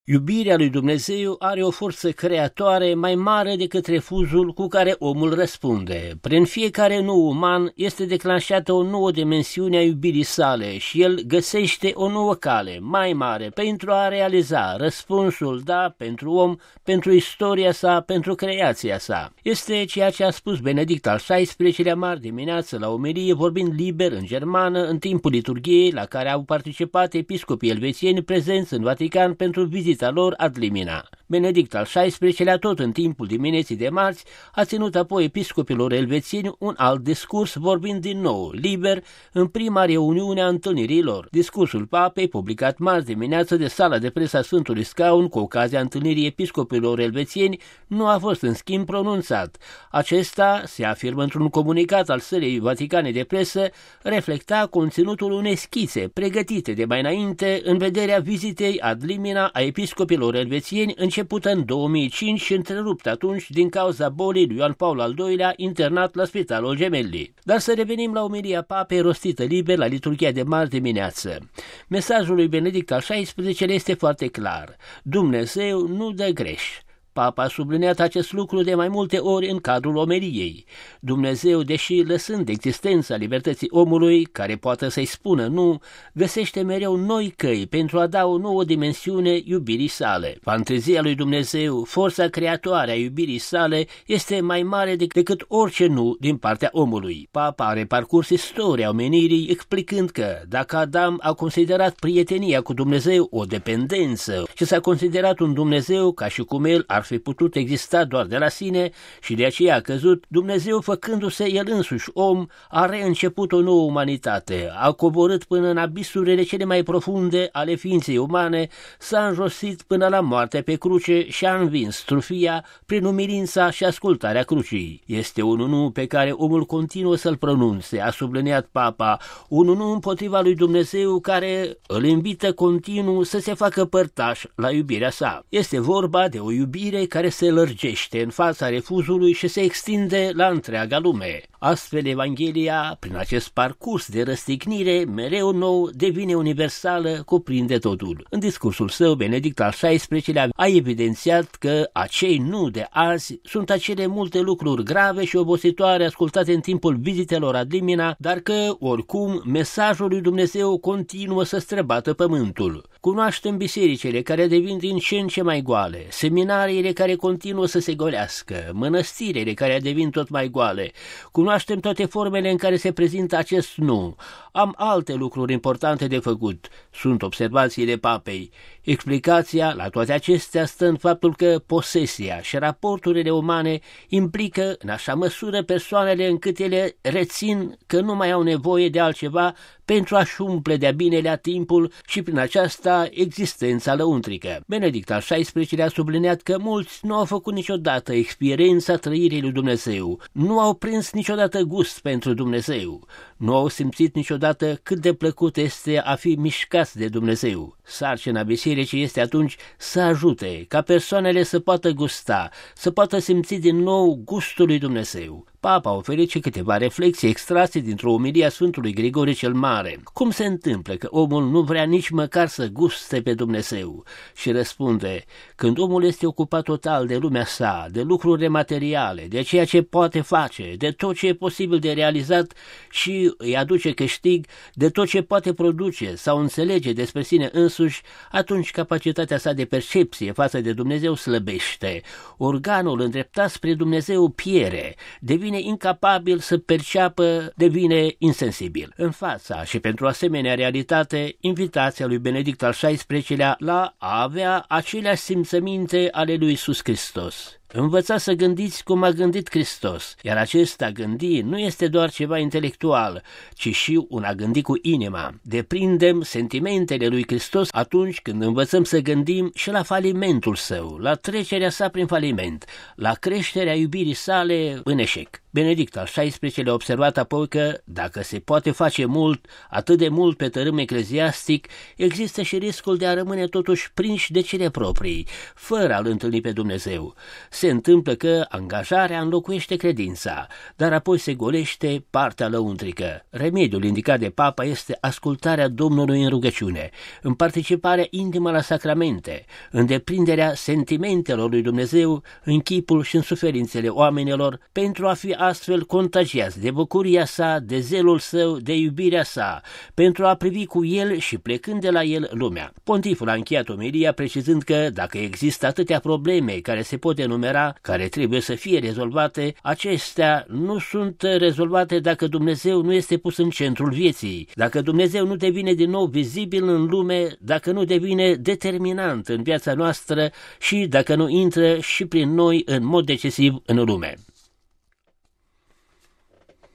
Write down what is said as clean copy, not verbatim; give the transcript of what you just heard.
Iubirea lui Dumnezeu are o forță creatoare mai mare decât refuzul cu care omul răspunde. Prin fiecare nou uman este declanșată o nouă dimensiune a iubirii sale și el găsește o nouă cale mai mare pentru a realiza răspunsul da pentru om, pentru istoria sa, pentru creația sa. Este ceea ce a spus Benedict al XVI-lea marți dimineață la omelie, vorbind liber în germană în timpul liturghiei la care au participat episcopii elvețieni prezenți în Vatican pentru vizita lor ad limina. Benedict al XVI-lea, tot în timpul dimineții de marți, a ținut apoi episcopilor elvețieni un alt discurs, vorbind din nou, liber, în prima reuniune a întâlnirilor. Discursul papei, publicat marți dimineață de sala de presă a Sfântului Scaun, cu ocazia întâlnirii episcopilor elvețieni, nu a fost în schimb pronunțat. Acesta, se afirmă într-un comunicat al sălii vaticane de presă, reflecta conținutul unei schițe pregătite de mai înainte în vederea vizitei ad limina a episcopilor elvețieni începută în 2005 și întreruptă atunci din cauza bolii lui Ioan Paul al II-lea, internat la Spitalul Gemelli. Dar să revenim la omelia papei rostită liber la liturghia de marți dimineață. Mesajul lui Benedict al XVI-lea este foarte clar. Dumnezeu nu dă greș. Papa a subliniat acest lucru de mai multe ori în cadrul omeliei. Dumnezeu, deși lăsând existența libertății omului, care poate să-i spună nu, găsește mereu noi căi pentru a da o nouă dimensiune iubirii sale. Fantezia lui Dumnezeu, forța creatoare a iubirii sale, este mai mare decât orice nu din partea omului. Papa are parcurs istoria omenirii, explicând că dacă Adam a considerat prietenia cu Dumnezeu o dependență și s-a considerat un Dumnezeu ca și cum el ar fi putut exista doar de la sine și de aceea a căzut, Dumnezeu, făcându-se el însuși om, a reînceput o nouă umanitate, a coborât până în abisurile cele mai profunde ale ființei umane, s-a înjosit până la moartea pe cruce și a învins trufia prin umilința și ascultarea crucii. Este un nu pe care omul continuă să-l pronunțe, a subliniat Papa, un nu împotriva lui Dumnezeu care îl invită continuu să se facă părtaș la iubirea sa. Este vorba de o iubire care se lărgește în fața refuzului și se extinde la întreaga lume. Astfel, Evanghelia, prin acest parcurs de răstignire, mereu nou, devine universală, cuprinde totul. În discursul său, Benedict al XVI-lea a evidențiat că acei nu de azi sunt acele multe lucruri grave și obositoare ascultate în timpul vizitelor ad limina, dar că, oricum, mesajul lui Dumnezeu continuă să străbată pământul. Cunoaștem bisericile care devin din ce în ce mai goale, seminariile care continuă să se golească, mănăstirile care devin tot mai goale. Cunoaștem toate formele în care se prezintă acest nu. Am alte lucruri importante de făcut, sunt observațiile papei. Explicația la toate acestea stă în faptul că posesia și raporturile umane implică în așa măsură persoanele încât ele rețin că nu mai au nevoie de altceva pentru a-și umple de-a binelea timpul și prin aceasta existența lăuntrică. Benedict al XVI-lea a subliniat că mulți nu au făcut niciodată experiența trăirii lui Dumnezeu, nu au prins niciodată gust pentru Dumnezeu, nu au simțit niciodată cât de plăcut este a fi mișcați de Dumnezeu. Sarcina bisericii este atunci să ajute ca persoanele să poată gusta, să poată simți din nou gustul lui Dumnezeu. Papa a oferit și câteva reflexii extrase dintr-o omelie a Sfântului Grigore cel Mare. Cum se întâmplă că omul nu vrea nici măcar să guste pe Dumnezeu? Și răspunde, când omul este ocupat total de lumea sa, de lucrurile materiale, de ceea ce poate face, de tot ce e posibil de realizat și îi aduce câștig, de tot ce poate produce sau înțelege despre sine însuși, atunci capacitatea sa de percepție față de Dumnezeu slăbește. Organul îndreptat spre Dumnezeu piere, devine incapabil să perceapă, devine insensibil. În fața și pentru asemenea realitate, invitația lui Benedict al XVI-lea la a avea aceleași simțăminte ale lui Iisus Hristos. Învățați să gândiți cum a gândit Hristos, iar acest a gândi nu este doar ceva intelectual, ci și un a gândi cu inima. Deprindem sentimentele lui Hristos atunci când învățăm să gândim și la falimentul său, la trecerea sa prin faliment, la creșterea iubirii sale în eșec. Benedict al XVI-lea a observat apoi că, dacă se poate face mult, atât de mult pe tărâm ecleziastic, există și riscul de a rămâne totuși prinși de cele proprii, fără a-L întâlni pe Dumnezeu. Se întâmplă că angajarea înlocuiește credința, dar apoi se golește partea lăuntrică. Remediul indicat de Papa este ascultarea Domnului în rugăciune, în participarea intimă la sacramente, în deprinderea sentimentelor lui Dumnezeu în chipul și în suferințele oamenilor, pentru a fi astfel contagiați de bucuria sa, de zelul său, de iubirea sa, pentru a privi cu el și plecând de la el lumea. Pontiful a încheiat omelia precizând că dacă există atâtea probleme care se pot enumera, care trebuie să fie rezolvate, acestea nu sunt rezolvate dacă Dumnezeu nu este pus în centrul vieții, dacă Dumnezeu nu devine din nou vizibil în lume, dacă nu devine determinant în viața noastră și dacă nu intră și prin noi în mod decisiv în lume.